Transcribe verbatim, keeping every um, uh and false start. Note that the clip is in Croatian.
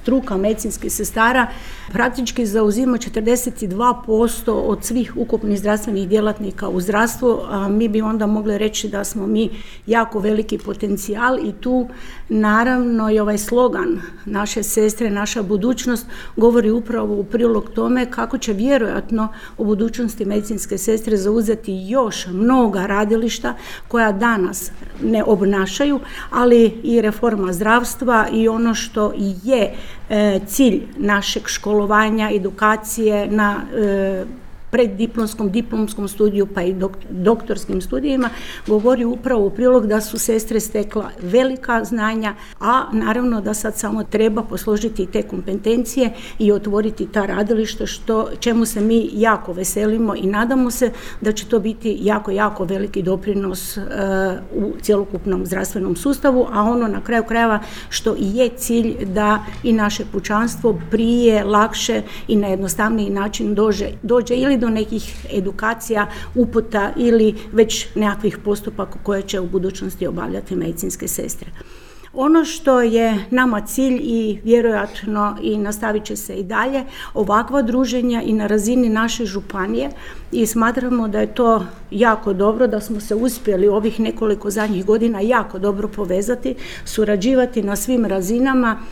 struka medicinskih sestara praktički zauzima četrdeset dva posto od svih ukupnih zdravstvenih djelatnika u zdravstvu, a mi bi onda mogli reći da smo mi jako veliki potencijal i tu naravno i ovaj slogan naše sestre, naša budućnost govori upravo u prilog tome kako će vjerojatno u budućnosti medicinske sestre zauzeti još mnoga radilišta koja danas ne obnašaju, ali i reforma zdravstva i ono što je e, cilj našeg školovanja, edukacije na e, preddiplomskom, diplomskom studiju pa i dok, doktorskim studijima govori upravo u prilog da su sestre stekla velika znanja, a naravno da sad samo treba posložiti te kompetencije i otvoriti ta radilišta, što, čemu se mi jako veselimo i nadamo se da će to biti jako, jako veliki doprinos uh, u cjelokupnom zdravstvenom sustavu, a ono na kraju krajeva što i je cilj da i naše pučanstvo prije, lakše i na jednostavniji način dođe, dođe ili do nekih edukacija, uputa ili već nekakvih postupaka koje će u budućnosti obavljati medicinske sestre. Ono što je nama cilj i vjerojatno i nastavit će se i dalje, ovakva druženja i na razini naše županije i smatramo da je to jako dobro, da smo se uspjeli ovih nekoliko zadnjih godina jako dobro povezati, surađivati na svim razinama